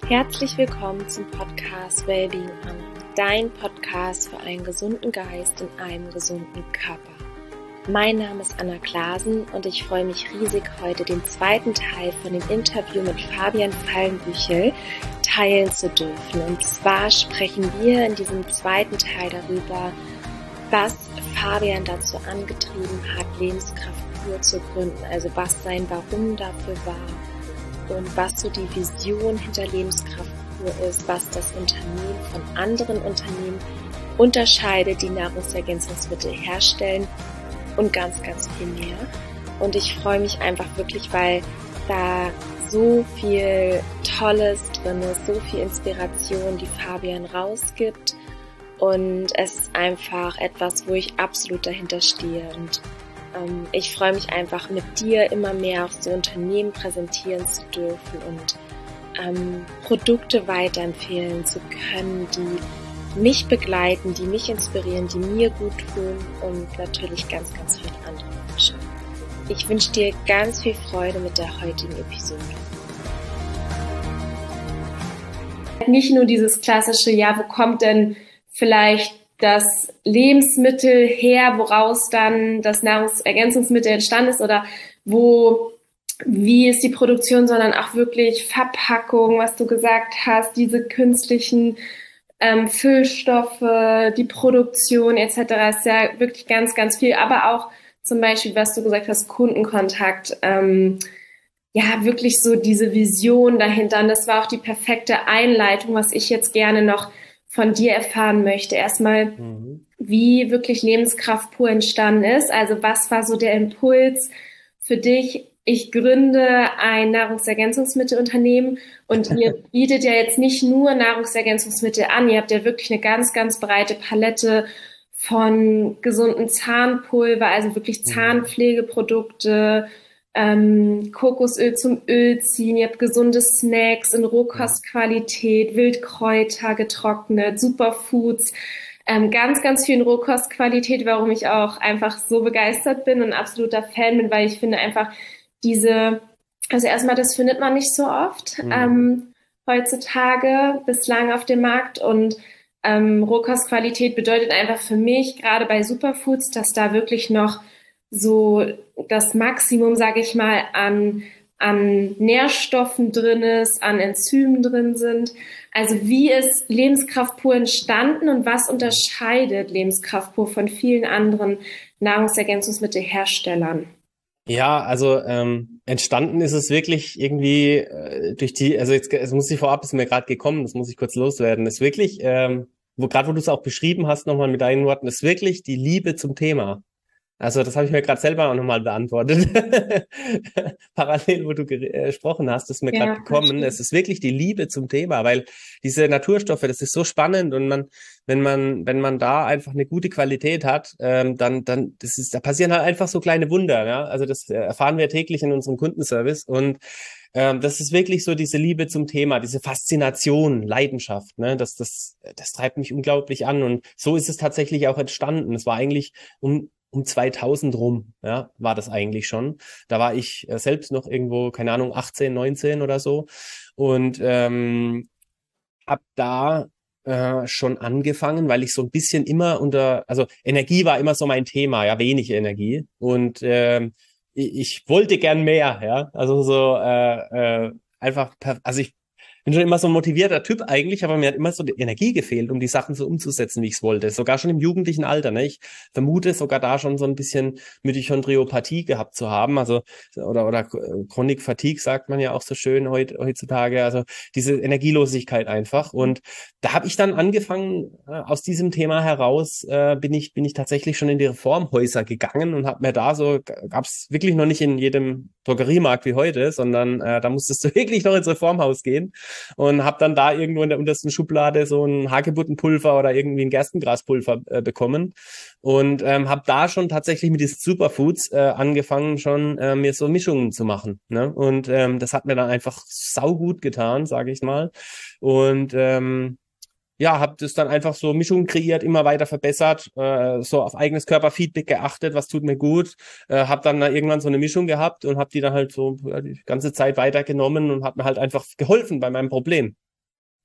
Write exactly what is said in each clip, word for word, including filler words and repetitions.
Herzlich willkommen zum Podcast Wellbeing Anna, dein Podcast für einen gesunden Geist in einem gesunden Körper. Mein Name ist Anna Klasen und ich freue mich riesig, heute den zweiten Teil von dem Interview mit Fabian Fallenbüchel teilen zu dürfen. Und zwar sprechen wir in diesem zweiten Teil darüber, was Fabian dazu angetrieben hat, Lebenskraft pur zu gründen, also was sein Warum dafür war. Und was so die Vision hinter Lebenskraft pur ist, was das Unternehmen von anderen Unternehmen unterscheidet, die Nahrungsergänzungsmittel herstellen und ganz, ganz viel mehr. Und ich freue mich einfach wirklich, weil da so viel Tolles drin ist, so viel Inspiration, die Fabian rausgibt. Und es ist einfach etwas, wo ich absolut dahinter stehe. Und ich freue mich einfach, mit dir immer mehr auch so Unternehmen präsentieren zu dürfen und ähm, Produkte weiterempfehlen zu können, die mich begleiten, die mich inspirieren, die mir gut tun und natürlich ganz, ganz viele andere Menschen. Ich wünsche dir ganz viel Freude mit der heutigen Episode. Nicht nur dieses klassische, ja, wo kommt denn vielleicht das Lebensmittel her, woraus dann das Nahrungsergänzungsmittel entstanden ist oder wo, wie ist die Produktion, sondern auch wirklich Verpackung, was du gesagt hast, diese künstlichen ähm, Füllstoffe, die Produktion et cetera ist ja wirklich ganz, ganz viel, aber auch zum Beispiel, was du gesagt hast, Kundenkontakt, ähm, ja, wirklich so diese Vision dahinter und das war auch die perfekte Einleitung, was ich jetzt gerne noch von dir erfahren möchte. Erstmal, mhm. wie wirklich Lebenskraft pur entstanden ist. Also was war so der Impuls für dich? Ich gründe ein Nahrungsergänzungsmittelunternehmen und ihr bietet ja jetzt nicht nur Nahrungsergänzungsmittel an. Ihr habt ja wirklich eine ganz, ganz breite Palette von gesunden Zahnpulver, also wirklich Zahnpflegeprodukte, Ähm, Kokosöl zum Ölziehen, ihr habt gesunde Snacks in Rohkostqualität, Wildkräuter getrocknet, Superfoods, ähm, ganz, ganz viel in Rohkostqualität, warum ich auch einfach so begeistert bin und ein absoluter Fan bin, weil ich finde einfach diese, also erstmal, das findet man nicht so oft mhm. ähm, heutzutage bislang auf dem Markt und ähm, Rohkostqualität bedeutet einfach für mich, gerade bei Superfoods, dass da wirklich noch so das Maximum, sage ich mal, an, an Nährstoffen drin ist, an Enzymen drin sind. Also wie ist Lebenskraft pur entstanden und was unterscheidet Lebenskraft pur von vielen anderen Nahrungsergänzungsmittelherstellern? Ja, also ähm, entstanden ist es wirklich irgendwie äh, durch die, also jetzt es muss ich vorab, ist mir gerade gekommen, das muss ich kurz loswerden, ist wirklich, ähm, wo gerade wo du es auch beschrieben hast, nochmal mit deinen Worten, ist wirklich die Liebe zum Thema. Also das habe ich mir gerade selber auch nochmal beantwortet. Parallel, wo du gesprochen hast, ist mir ja, gerade gekommen. Es ist wirklich die Liebe zum Thema, weil diese Naturstoffe, das ist so spannend und man, wenn man, wenn man da einfach eine gute Qualität hat, ähm, dann, dann, das ist, da passieren halt einfach so kleine Wunder. Ja, also das erfahren wir täglich in unserem Kundenservice und ähm, das ist wirklich so diese Liebe zum Thema, diese Faszination, Leidenschaft. Ne, das, das, das treibt mich unglaublich an und so ist es tatsächlich auch entstanden. Es war eigentlich um Um zweitausend rum, ja, war das eigentlich schon. Da war ich äh, selbst noch irgendwo, keine Ahnung, achtzehn, neunzehn oder so. Und ähm, hab da äh, schon angefangen, weil ich so ein bisschen immer unter, also Energie war immer so mein Thema, ja, wenig Energie. Und ähm, ich, ich wollte gern mehr, ja. Also so äh, äh, einfach, per, also ich bin schon immer so ein motivierter Typ eigentlich, aber mir hat immer so die Energie gefehlt, um die Sachen so umzusetzen, wie ich es wollte. Sogar schon im jugendlichen Alter. Ne? Ich vermute sogar da schon so ein bisschen Mitochondriopathie gehabt zu haben, also oder oder Chronic Fatigue sagt man ja auch so schön heut, heutzutage. Also diese Energielosigkeit einfach. Und da habe ich dann angefangen, aus diesem Thema heraus äh, bin ich bin ich tatsächlich schon in die Reformhäuser gegangen und habe mir da so, gab es wirklich noch nicht in jedem Drogeriemarkt wie heute, sondern äh, da musstest du wirklich noch ins Reformhaus gehen. Und habe dann da irgendwo in der untersten Schublade so ein Hagebuttenpulver oder irgendwie ein Gerstengraspulver äh, bekommen und ähm, habe da schon tatsächlich mit diesen Superfoods äh, angefangen, schon äh, mir so Mischungen zu machen. Ne? Und ähm, das hat mir dann einfach saugut getan, sage ich mal. Und ähm, ja, habe das dann einfach so Mischungen kreiert, immer weiter verbessert, äh, so auf eigenes Körperfeedback geachtet, was tut mir gut, äh, habe dann da irgendwann so eine Mischung gehabt und habe die dann halt so ja, die ganze Zeit weitergenommen und hat mir halt einfach geholfen bei meinem Problem.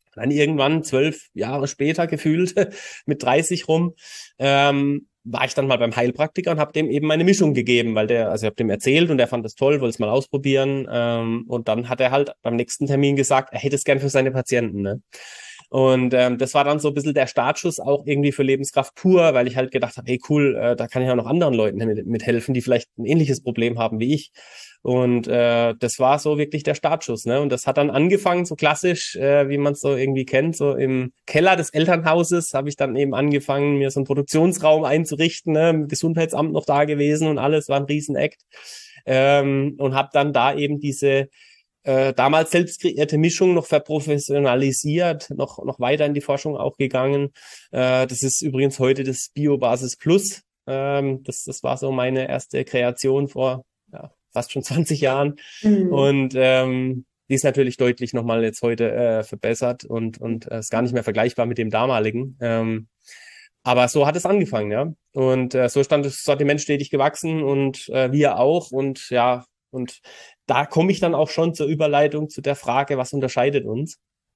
Dann irgendwann, zwölf Jahre später gefühlt, mit dreißig rum, ähm, war ich dann mal beim Heilpraktiker und habe dem eben meine Mischung gegeben, weil der, also ich habe dem erzählt und der fand das toll, wollte es mal ausprobieren. Ähm, und dann hat er halt beim nächsten Termin gesagt, er hätte es gern für seine Patienten. Ne? Und ähm, das war dann so ein bisschen der Startschuss auch irgendwie für Lebenskraft pur, weil ich halt gedacht habe, hey cool, äh, da kann ich auch noch anderen Leuten mit, mithelfen, die vielleicht ein ähnliches Problem haben wie ich. Und äh, das war so wirklich der Startschuss, ne? Und das hat dann angefangen, so klassisch, äh, wie man es so irgendwie kennt, so im Keller des Elternhauses habe ich dann eben angefangen, mir so einen Produktionsraum einzurichten, ne? Im Gesundheitsamt noch da gewesen und alles, war ein Riesenakt. Ähm, und habe dann da eben diese äh, damals selbst kreierte Mischung noch verprofessionalisiert, noch noch weiter in die Forschung auch gegangen. Äh, das ist übrigens heute das Biobasis Plus. Ähm, das das war so meine erste Kreation vor ja, fast schon zwanzig Jahren. Mhm. Und ähm, die ist natürlich deutlich nochmal jetzt heute äh, verbessert und und äh, ist gar nicht mehr vergleichbar mit dem damaligen. Ähm, aber so hat es angefangen, ja. Und äh, so stand das Sortiment stetig gewachsen und äh, wir auch. Und ja, und da komme ich dann auch schon zur Überleitung zu der Frage, was unterscheidet uns?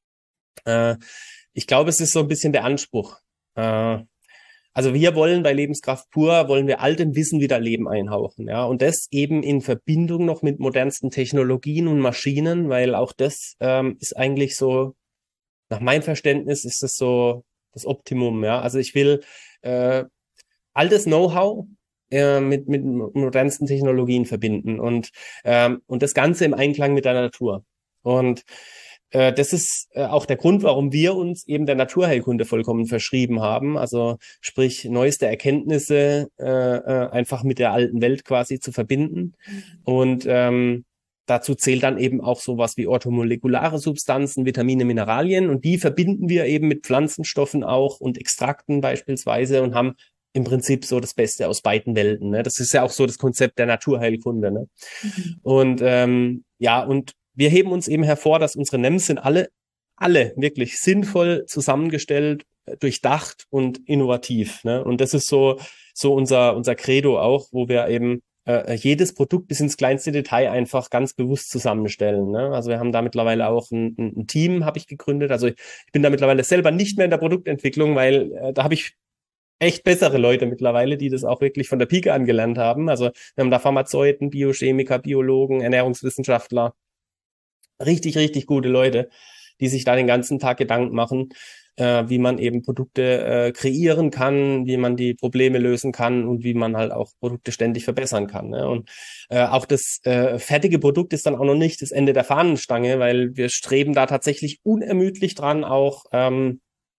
Äh, ich glaube, es ist so ein bisschen der Anspruch. Äh, also wir wollen bei Lebenskraft pur, wollen wir altem Wissen wieder Leben einhauchen, ja. Und das eben in Verbindung noch mit modernsten Technologien und Maschinen, weil auch das ähm, ist eigentlich so, nach meinem Verständnis ist das so das Optimum, ja. Also ich will äh, altes Know-how äh, mit, mit modernsten Technologien verbinden und, ähm, und das Ganze im Einklang mit der Natur. Und äh, das ist äh, auch der Grund, warum wir uns eben der Naturheilkunde vollkommen verschrieben haben. Also sprich, neueste Erkenntnisse äh, äh, einfach mit der alten Welt quasi zu verbinden. Mhm. Und ähm, dazu zählt dann eben auch sowas wie orthomolekulare Substanzen, Vitamine, Mineralien und die verbinden wir eben mit Pflanzenstoffen auch und Extrakten beispielsweise und haben im Prinzip so das Beste aus beiden Welten. Ne? Das ist ja auch so das Konzept der Naturheilkunde. Ne? Mhm. Und ähm, ja, und wir heben uns eben hervor, dass unsere N E Ms sind alle, alle wirklich sinnvoll zusammengestellt, durchdacht und innovativ. Ne? Und das ist so so unser unser Credo auch, wo wir eben äh, jedes Produkt bis ins kleinste Detail einfach ganz bewusst zusammenstellen. Ne? Also wir haben da mittlerweile auch ein, ein Team, habe ich gegründet. Also ich, ich bin da mittlerweile selber nicht mehr in der Produktentwicklung, weil äh, da habe ich echt bessere Leute mittlerweile, die das auch wirklich von der Pike angelernt haben. Also wir haben da Pharmazeuten, Biochemiker, Biologen, Ernährungswissenschaftler, richtig, richtig gute Leute, die sich da den ganzen Tag Gedanken machen, äh, wie man eben Produkte äh, kreieren kann, wie man die Probleme lösen kann und wie man halt auch Produkte ständig verbessern kann. Ne? Und äh, auch das äh, fertige Produkt ist dann auch noch nicht das Ende der Fahnenstange, weil wir streben da tatsächlich unermüdlich dran, auch ähm,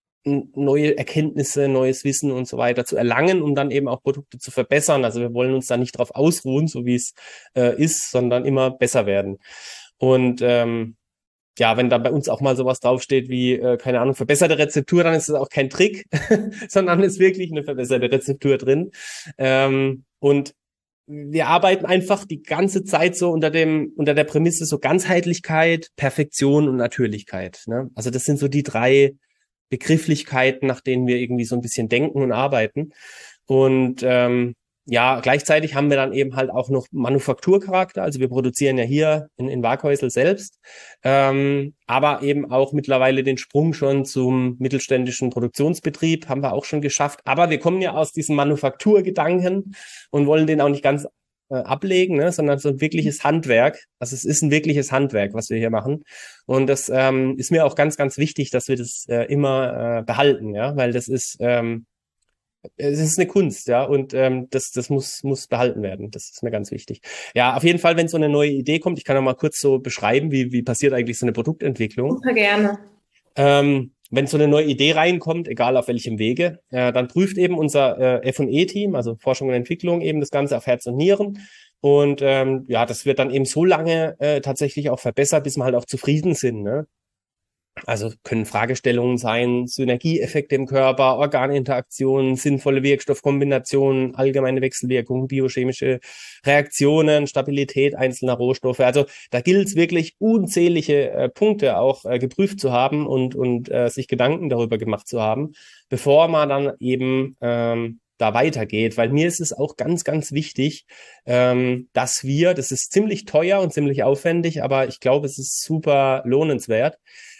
neue Erkenntnisse, neues Wissen und so weiter zu erlangen, um dann eben auch Produkte zu verbessern. Also wir wollen uns da nicht drauf ausruhen, so wie es äh, ist, sondern immer besser werden. Und ähm, ja, wenn da bei uns auch mal sowas draufsteht wie, äh, keine Ahnung, verbesserte Rezeptur, dann ist es auch kein Trick, sondern ist wirklich eine verbesserte Rezeptur drin. Ähm, und wir arbeiten einfach die ganze Zeit so unter dem, unter der Prämisse so Ganzheitlichkeit, Perfektion und Natürlichkeit. Ne? Also das sind so die drei Begrifflichkeiten, nach denen wir irgendwie so ein bisschen denken und arbeiten. Und ähm, ja, gleichzeitig haben wir dann eben halt auch noch Manufakturcharakter. Also wir produzieren ja hier in, in Waaghäusel selbst, ähm, aber eben auch mittlerweile den Sprung schon zum mittelständischen Produktionsbetrieb haben wir auch schon geschafft. Aber wir kommen ja aus diesem Manufakturgedanken und wollen den auch nicht ganz äh, ablegen, ne, sondern so ein wirkliches Handwerk. Also es ist ein wirkliches Handwerk, was wir hier machen. Und das ähm, ist mir auch ganz, ganz wichtig, dass wir das äh, immer äh, behalten, ja, weil das ist ähm, es ist eine Kunst, ja, und ähm, das das muss muss behalten werden. Das ist mir ganz wichtig. Ja, auf jeden Fall, wenn so eine neue Idee kommt, ich kann auch mal kurz so beschreiben, wie wie passiert eigentlich so eine Produktentwicklung. Super gerne. Ähm, wenn so eine neue Idee reinkommt, egal auf welchem Wege, äh, dann prüft eben unser äh, F und E-Team, also Forschung und Entwicklung, eben das Ganze auf Herz und Nieren. Und ähm, ja, das wird dann eben so lange äh, tatsächlich auch verbessert, bis wir halt auch zufrieden sind, ne? Also können Fragestellungen sein, Synergieeffekte im Körper, Organinteraktionen, sinnvolle Wirkstoffkombinationen, allgemeine Wechselwirkungen, biochemische Reaktionen, Stabilität einzelner Rohstoffe. Also da gilt es wirklich unzählige äh, Punkte auch äh, geprüft zu haben und und äh, sich Gedanken darüber gemacht zu haben, bevor man dann eben ähm, da weitergeht. Weil mir ist es auch ganz, ganz wichtig, ähm, dass wir, das ist ziemlich teuer und ziemlich aufwendig, aber ich glaube, es ist super lohnenswert,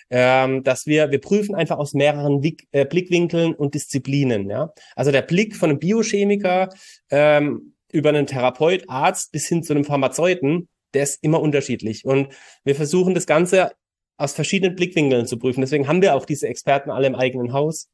ähm, dass wir, wir prüfen einfach aus mehreren Wick, äh, Blickwinkeln und Disziplinen, ja. Also der Blick von einem Biochemiker ähm, über einen Therapeut, Arzt bis hin zu einem Pharmazeuten, der ist immer unterschiedlich. Und wir versuchen das Ganze aus verschiedenen Blickwinkeln zu prüfen. Deswegen haben wir auch diese Experten alle im eigenen Haus,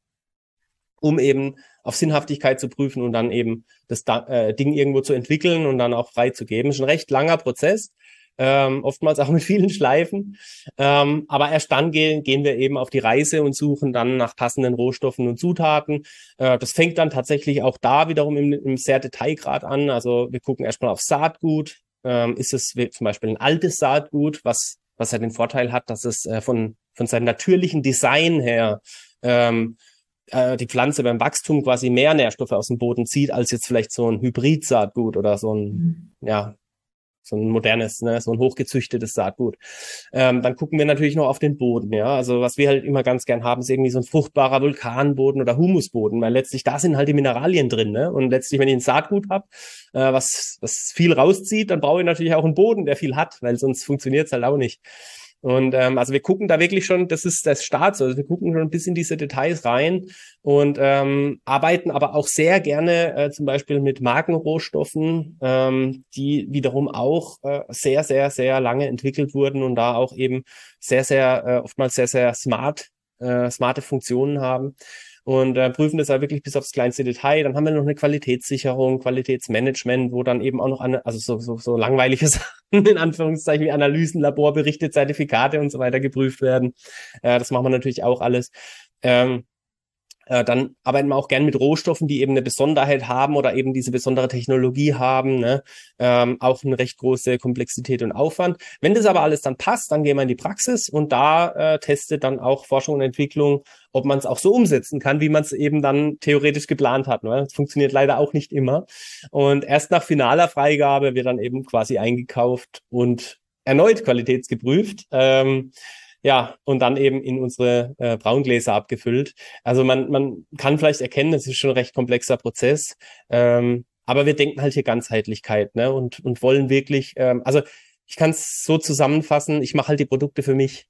um eben auf Sinnhaftigkeit zu prüfen und dann eben das da, äh, Ding irgendwo zu entwickeln und dann auch freizugeben. Das ist ein recht langer Prozess, ähm, oftmals auch mit vielen Schleifen. Ähm, aber erst dann gehen, gehen wir eben auf die Reise und suchen dann nach passenden Rohstoffen und Zutaten. Äh, das fängt dann tatsächlich auch da wiederum im, im sehr Detailgrad an. Also wir gucken erstmal auf Saatgut. Ähm, ist es zum Beispiel ein altes Saatgut, was, was ja den Vorteil hat, dass es äh, von, von seinem natürlichen Design her ähm, die Pflanze beim Wachstum quasi mehr Nährstoffe aus dem Boden zieht, als jetzt vielleicht so ein Hybrid-Saatgut oder so ein, mhm. ja, so ein modernes, ne, so ein hochgezüchtetes Saatgut. Ähm, dann gucken wir natürlich noch auf den Boden, ja. Also was wir halt immer ganz gern haben, ist irgendwie so ein fruchtbarer Vulkanboden oder Humusboden, weil letztlich da sind halt die Mineralien drin, ne. Und letztlich, wenn ich ein Saatgut habe, äh, was, was viel rauszieht, dann brauche ich natürlich auch einen Boden, der viel hat, weil sonst funktioniert es halt auch nicht. Und ähm, also wir gucken da wirklich schon, das ist das Start, also wir gucken schon bis in diese Details rein und ähm, arbeiten aber auch sehr gerne äh, zum Beispiel mit Markenrohstoffen, ähm, die wiederum auch äh, sehr, sehr, sehr lange entwickelt wurden und da auch eben sehr, sehr, äh, oftmals sehr, sehr smart, äh, smarte Funktionen haben. Und äh, prüfen das ja wirklich bis aufs kleinste Detail. Dann haben wir noch eine Qualitätssicherung, Qualitätsmanagement, wo dann eben auch noch, an, also so, so, so langweilige Sachen, in Anführungszeichen, wie Analysen, Laborberichte, Zertifikate und so weiter geprüft werden. Äh, das machen wir natürlich auch alles. Ähm, äh, dann arbeiten wir auch gern mit Rohstoffen, die eben eine Besonderheit haben oder eben diese besondere Technologie haben, ne? Ähm, auch eine recht große Komplexität und Aufwand. Wenn das aber alles dann passt, dann gehen wir in die Praxis und da äh, testet dann auch Forschung und Entwicklung, ob man es auch so umsetzen kann, wie man es eben dann theoretisch geplant hat. Ne? Das funktioniert leider auch nicht immer. Und erst nach finaler Freigabe wird dann eben quasi eingekauft und erneut qualitätsgeprüft. Ähm, ja, und dann eben in unsere äh, Braungläser abgefüllt. Also man, man kann vielleicht erkennen, das ist schon ein recht komplexer Prozess. Ähm, aber wir denken halt hier Ganzheitlichkeit, ne? Und, und wollen wirklich, ähm, also ich kann es so zusammenfassen, ich mache halt die Produkte für mich.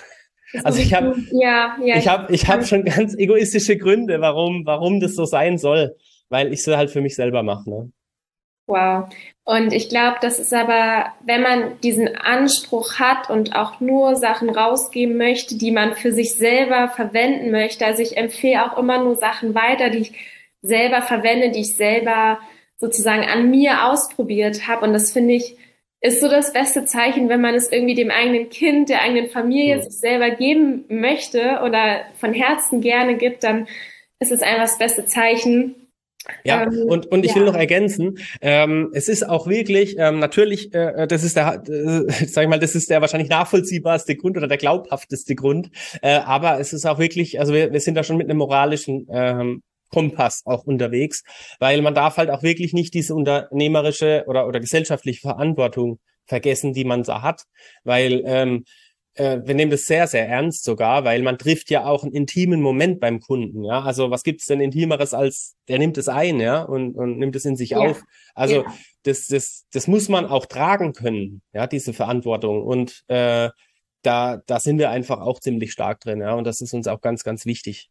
Also ich habe ja, ja, ich habe ich habe schon ganz egoistische Gründe, warum warum das so sein soll, weil ich es halt für mich selber mache, ne? Wow. Und ich glaube, das ist aber, wenn man diesen Anspruch hat und auch nur Sachen rausgeben möchte, die man für sich selber verwenden möchte. Also ich empfehle auch immer nur Sachen weiter, die ich selber verwende, die ich selber sozusagen an mir ausprobiert habe. Und das finde ich ist so das beste Zeichen, wenn man es irgendwie dem eigenen Kind, der eigenen Familie sich selber geben möchte oder von Herzen gerne gibt, dann ist es einfach das beste Zeichen. Ja, ähm, und, und ich ja. will noch ergänzen, ähm, es ist auch wirklich, ähm, natürlich, äh, das ist der, äh, sag ich mal, das ist der wahrscheinlich nachvollziehbarste Grund oder der glaubhafteste Grund, äh, aber es ist auch wirklich, also wir, wir sind da schon mit einem moralischen ähm, Kompass auch unterwegs, weil man darf halt auch wirklich nicht diese unternehmerische oder, oder gesellschaftliche Verantwortung vergessen, die man da hat, weil ähm, äh, wir nehmen das sehr, sehr ernst sogar, weil man trifft ja auch einen intimen Moment beim Kunden, ja, also was gibt's denn Intimeres als, der nimmt es ein, ja, und, und nimmt es in sich ja. auf, also ja. das, das, das muss man auch tragen können, ja, diese Verantwortung und äh, da, da sind wir einfach auch ziemlich stark drin, ja, und das ist uns auch ganz, ganz wichtig.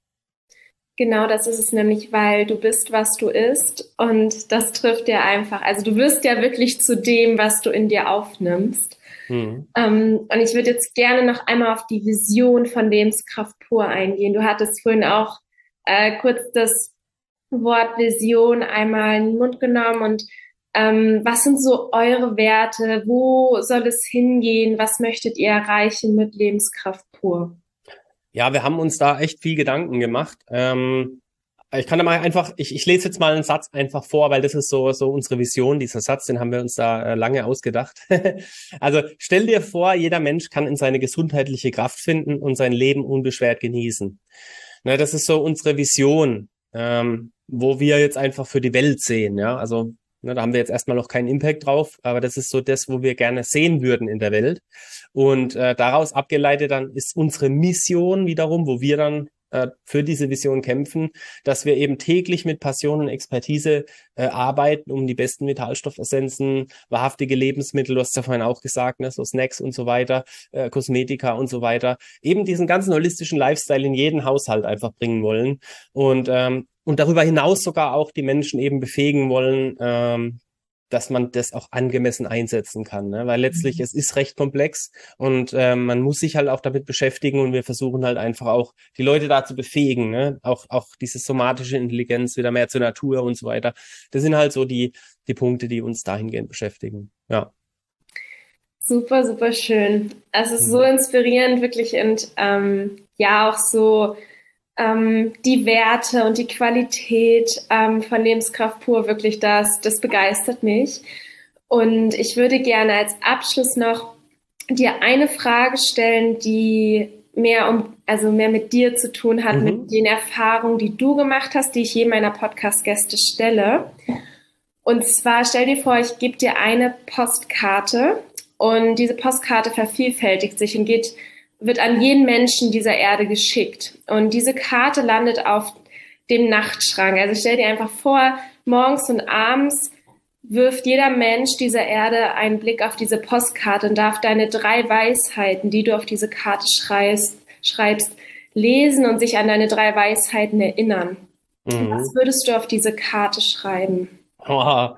Genau, das ist es nämlich, weil du bist, was du isst und das trifft dir einfach. Also du wirst ja wirklich zu dem, was du in dir aufnimmst. Mhm. Ähm, und ich würde jetzt gerne noch einmal auf die Vision von Lebenskraft pur eingehen. Du hattest vorhin auch äh, kurz das Wort Vision einmal in den Mund genommen und ähm, was sind so eure Werte? Wo soll es hingehen? Was möchtet ihr erreichen mit Lebenskraft pur? Ja, wir haben uns da echt viel Gedanken gemacht. Ähm, ich kann da mal einfach, ich, ich lese jetzt mal einen Satz einfach vor, weil das ist so so unsere Vision, dieser Satz, den haben wir uns da äh, lange ausgedacht. Also stell dir vor, jeder Mensch kann in seine gesundheitliche Kraft finden und sein Leben unbeschwert genießen. Ne, das ist so unsere Vision, ähm, wo wir jetzt einfach für die Welt sehen. Ja, also ne, da haben wir jetzt erstmal noch keinen Impact drauf, aber das ist so das, wo wir gerne sehen würden in der Welt. Und äh, daraus abgeleitet dann ist unsere Mission wiederum, wo wir dann äh, für diese Vision kämpfen, dass wir eben täglich mit Passion und Expertise äh, arbeiten, um die besten Vitalstoffessenzen, wahrhaftige Lebensmittel, du hast ja vorhin auch gesagt, ne, so Snacks und so weiter, äh, Kosmetika und so weiter, eben diesen ganzen holistischen Lifestyle in jeden Haushalt einfach bringen wollen und ähm, und darüber hinaus sogar auch die Menschen eben befähigen wollen, ähm, dass man das auch angemessen einsetzen kann, ne? Weil letztlich es ist recht komplex und ähm, man muss sich halt auch damit beschäftigen und wir versuchen halt einfach auch die Leute dazu befähigen, ne? Auch auch diese somatische Intelligenz wieder mehr zur Natur und so weiter. Das sind halt so die die Punkte, die uns dahingehend beschäftigen. Ja. Super, super schön. Es ist so Mhm. inspirierend, wirklich, und ähm, ja, auch so ähm, die Werte und die Qualität ähm, von Lebenskraft pur, wirklich, das, das begeistert mich. Und ich würde gerne als Abschluss noch dir eine Frage stellen, die mehr um, also mehr mit dir zu tun hat, mit Mhm. den Erfahrungen, die du gemacht hast, die ich jedem meiner Podcast-Gäste stelle. Und zwar stell dir vor, ich gebe dir eine Postkarte und diese Postkarte vervielfältigt sich und geht, wird an jeden Menschen dieser Erde geschickt. Und diese Karte landet auf dem Nachtschrank. Also stell dir einfach vor, morgens und abends wirft jeder Mensch dieser Erde einen Blick auf diese Postkarte und darf deine drei Weisheiten, die du auf diese Karte schreibst, schreibst, lesen und sich an deine drei Weisheiten erinnern. Was Mhm. würdest du auf diese Karte schreiben? Oh.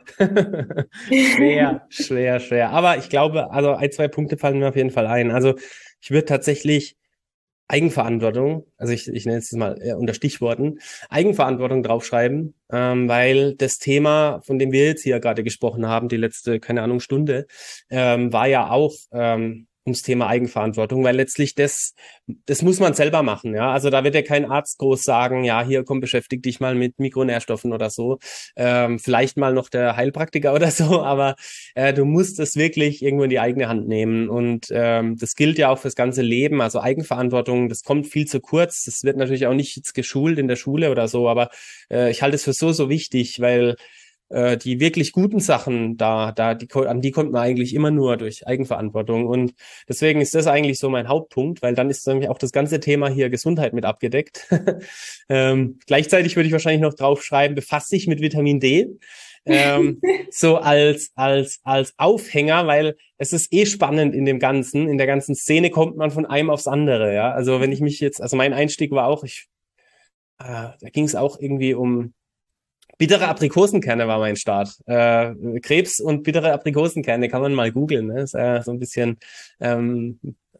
Schwer, schwer, schwer. Aber ich glaube, also ein, zwei Punkte fallen mir auf jeden Fall ein. Also ich würde tatsächlich Eigenverantwortung, also ich, ich nenne es mal eher unter Stichworten, Eigenverantwortung draufschreiben, ähm, weil das Thema, von dem wir jetzt hier gerade gesprochen haben, die letzte, keine Ahnung, Stunde, ähm, war ja auch ähm, ums Thema Eigenverantwortung, weil letztlich das, das muss man selber machen, ja. Also da wird ja kein Arzt groß sagen, ja, hier komm, beschäftig dich mal mit Mikronährstoffen oder so. Ähm, vielleicht mal noch der Heilpraktiker oder so, aber äh, du musst es wirklich irgendwo in die eigene Hand nehmen. Und ähm, das gilt ja auch fürs ganze Leben. Also Eigenverantwortung, das kommt viel zu kurz. Das wird natürlich auch nicht jetzt geschult in der Schule oder so, aber äh, ich halte es für so, so wichtig, weil äh, die wirklich guten Sachen, da, da, die, an die kommt man eigentlich immer nur durch Eigenverantwortung. Und deswegen ist das eigentlich so mein Hauptpunkt, weil dann ist nämlich auch das ganze Thema hier Gesundheit mit abgedeckt. ähm, gleichzeitig würde ich wahrscheinlich noch draufschreiben, befass dich mit Vitamin D. Ähm, so als, als, als Aufhänger, weil es ist eh spannend in dem Ganzen, in der ganzen Szene kommt man von einem aufs andere, ja. Also wenn ich mich jetzt, also mein Einstieg war auch, ich, äh, da ging es auch irgendwie um bittere Aprikosenkerne war mein Start. Äh, Krebs und bittere Aprikosenkerne kann man mal googeln, ne? Ist äh, so ein bisschen, ähm,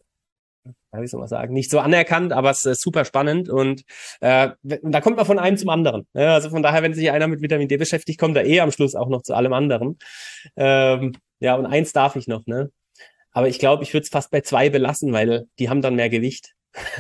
ja, wie soll man sagen, nicht so anerkannt, aber es ist super spannend und äh, da kommt man von einem zum anderen. Ne? Also von daher, wenn sich einer mit Vitamin D beschäftigt, kommt er eh am Schluss auch noch zu allem anderen. Ähm, ja, und eins darf ich noch, ne? Aber ich glaube, ich würde es fast bei zwei belassen, weil die haben dann mehr Gewicht.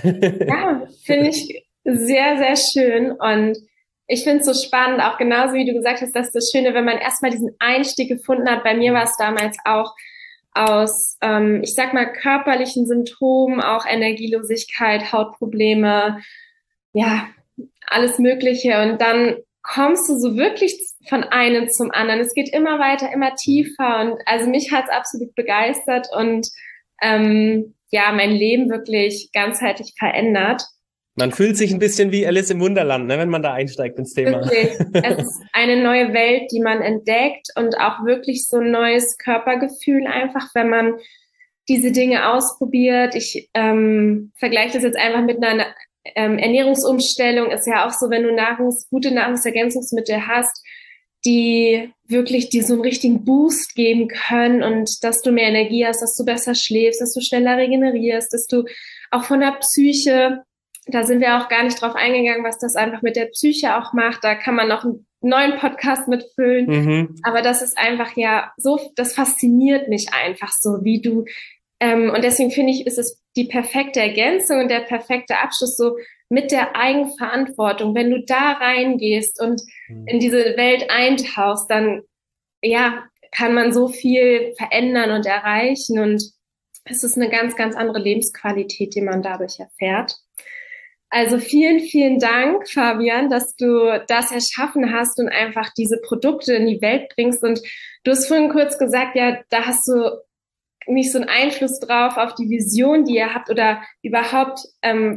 Ja, finde ich sehr, sehr schön. Und ich finde es so spannend, auch genauso wie du gesagt hast, dass das Schöne, wenn man erstmal diesen Einstieg gefunden hat. Bei mir war es damals auch aus, ähm, ich sag mal, körperlichen Symptomen, auch Energielosigkeit, Hautprobleme, ja, alles Mögliche. Und dann kommst du so wirklich von einem zum anderen. Es geht immer weiter, immer tiefer. Und also mich hat es absolut begeistert und ähm, ja, mein Leben wirklich ganzheitlich verändert. Man fühlt sich ein bisschen wie Alice im Wunderland, ne, wenn man da einsteigt ins Thema. Wirklich. Es ist eine neue Welt, die man entdeckt und auch wirklich so ein neues Körpergefühl einfach, wenn man diese Dinge ausprobiert. Ich ähm, vergleiche das jetzt einfach mit einer ähm, Ernährungsumstellung. Ist ja auch so, wenn du Nahrungs-, gute Nahrungsergänzungsmittel hast, die wirklich dir so einen richtigen Boost geben können und dass du mehr Energie hast, dass du besser schläfst, dass du schneller regenerierst, dass du auch von der Psyche, da sind wir auch gar nicht drauf eingegangen, was das einfach mit der Psyche auch macht. Da kann man noch einen neuen Podcast mitfüllen. Mhm. Aber das ist einfach ja so, das fasziniert mich einfach so, wie du, ähm, und deswegen finde ich, ist es die perfekte Ergänzung und der perfekte Abschluss so mit der Eigenverantwortung. Wenn du da reingehst und in diese Welt eintauchst, dann, ja, kann man so viel verändern und erreichen und es ist eine ganz, ganz andere Lebensqualität, die man dadurch erfährt. Also vielen, vielen Dank, Fabian, dass du das erschaffen hast und einfach diese Produkte in die Welt bringst. Und du hast vorhin kurz gesagt, ja, da hast du nicht so einen Einfluss drauf auf die Vision, die ihr habt oder überhaupt, ähm,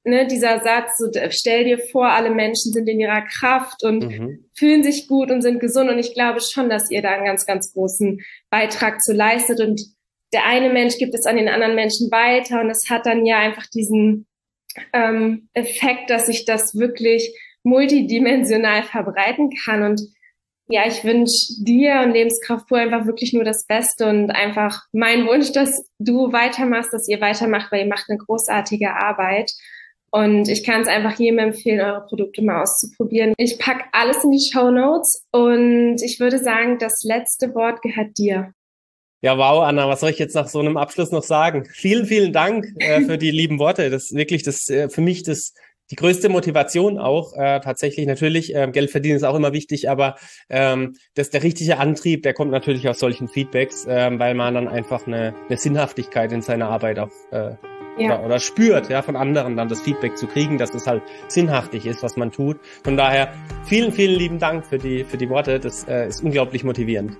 ne, dieser Satz, so, stell dir vor, alle Menschen sind in ihrer Kraft und mhm. fühlen sich gut und sind gesund. Und ich glaube schon, dass ihr da einen ganz, ganz großen Beitrag zu leistet. Und der eine Mensch gibt es an den anderen Menschen weiter. Und das hat dann ja einfach diesen ähm, Effekt, dass sich das wirklich multidimensional verbreiten kann. Und ja, ich wünsche dir und Lebenskraft pur einfach wirklich nur das Beste und einfach mein Wunsch, dass du weitermachst, dass ihr weitermacht, weil ihr macht eine großartige Arbeit. Und ich kann es einfach jedem empfehlen, eure Produkte mal auszuprobieren. Ich packe alles in die Shownotes und ich würde sagen, das letzte Wort gehört dir. Ja, wow, Anna, was soll ich jetzt nach so einem Abschluss noch sagen? Vielen, vielen Dank äh, für die lieben Worte. Das ist wirklich das äh, für mich das die größte Motivation auch, äh, tatsächlich natürlich, äh, Geld verdienen ist auch immer wichtig, aber ähm, das der richtige Antrieb, der kommt natürlich aus solchen Feedbacks, ähm, weil man dann einfach eine, eine Sinnhaftigkeit in seiner Arbeit auch äh, ja. oder, oder spürt, ja, von anderen dann das Feedback zu kriegen, dass es halt sinnhaftig ist, was man tut. Von daher vielen, vielen lieben Dank für die für die Worte, das äh, ist unglaublich motivierend.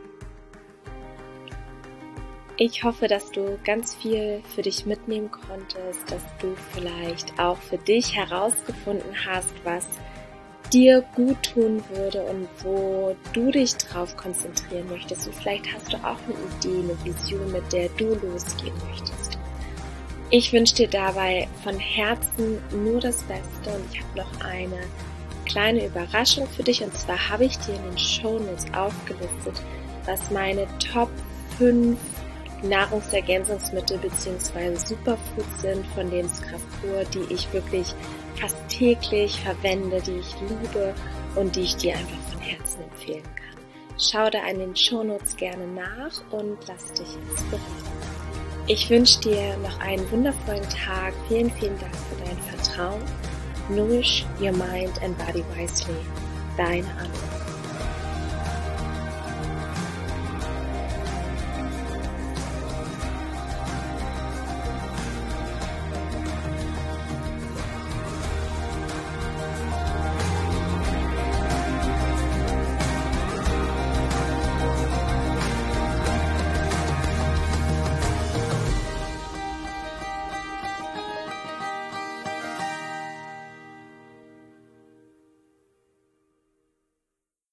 Ich hoffe, dass du ganz viel für dich mitnehmen konntest, dass du vielleicht auch für dich herausgefunden hast, was dir gut tun würde und wo du dich drauf konzentrieren möchtest. Und vielleicht hast du auch eine Idee, eine Vision, mit der du losgehen möchtest. Ich wünsche dir dabei von Herzen nur das Beste und ich habe noch eine kleine Überraschung für dich. Und zwar habe ich dir in den Shownotes aufgelistet, was meine Top fünf Nahrungsergänzungsmittel bzw. Superfoods sind von Lebenskraft pur, die ich wirklich fast täglich verwende, die ich liebe und die ich dir einfach von Herzen empfehlen kann. Schau da in den Shownotes gerne nach und lass dich inspirieren. Ich wünsche dir noch einen wundervollen Tag. Vielen, vielen Dank für dein Vertrauen. Nourish your mind and body wisely. Deine Anna.